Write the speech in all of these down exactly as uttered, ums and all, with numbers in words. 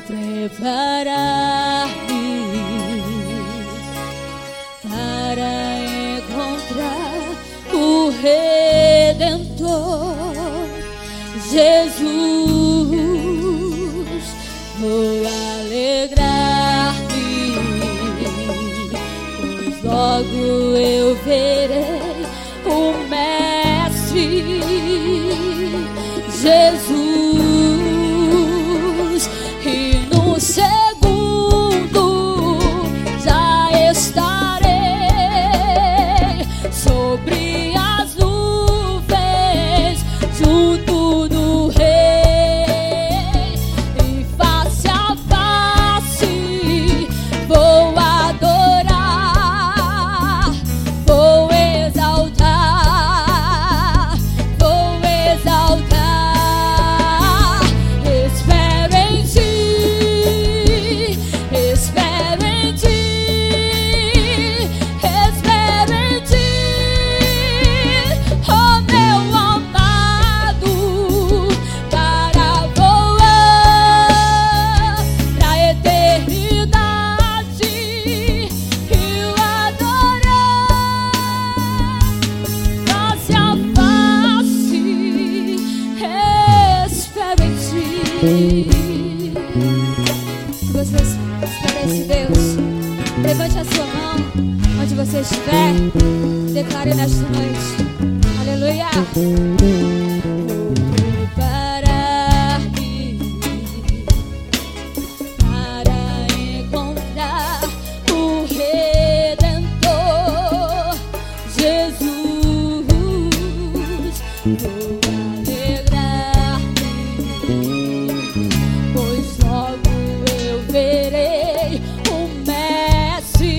preparar-me para encontrar o Redentor Jesus. Vou alegrar-me, pois logo eu verei o Mestre Jesus, e no segundo já estarei sobre as nuvens junto do Rei, e face a face vou adorar, vou exaltar, vou exaltar. Espero em ti, espero em ti, espero em ti, oh meu amado, para voar pra eternidade e o adorar face a face. Espero em ti. Você espera esse Deus? Levante a sua mão onde você estiver. Declare nesta noite. Aleluia. Vou preparar-me para encontrar o Redentor Jesus. Vou alegrar-me, pois logo eu verei o Mestre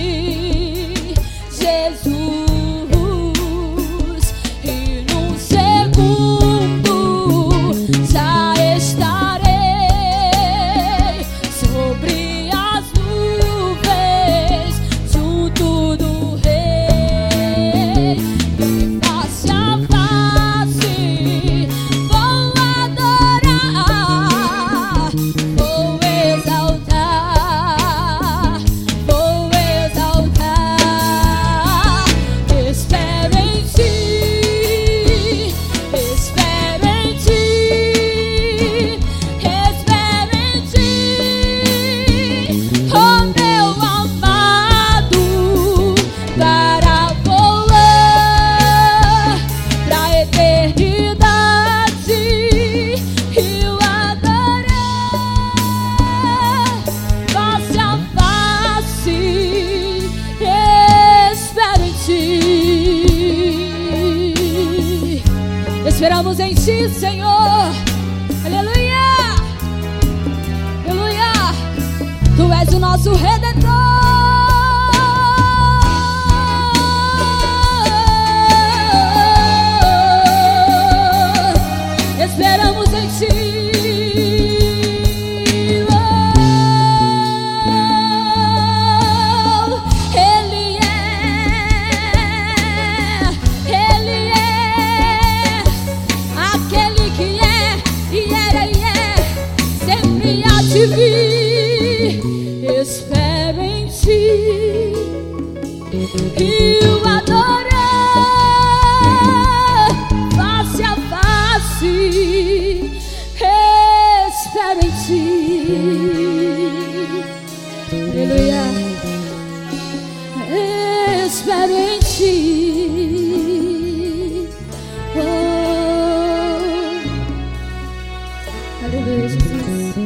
Jesus, e num segundo já estarei sobre as nuvens junto do Rei, e face a face vou adorar, vou exaltar, vou exaltar. Espero em ti, espero em ti, espero em ti, oh meu amado, para voar pra eternidade e o adorar face a face. Espero em ti. Esperamos em ti, Senhor. Aleluia, aleluia. Tu és o nosso Redentor. Esperamos em ti. Oh, Ele é, Ele é aquele que é, e era e é, sempre há de vir. Espero em ti e o adorar face a face. Espero em ti. Aleluia. Espero em ti. Oh, aleluia, Jesus.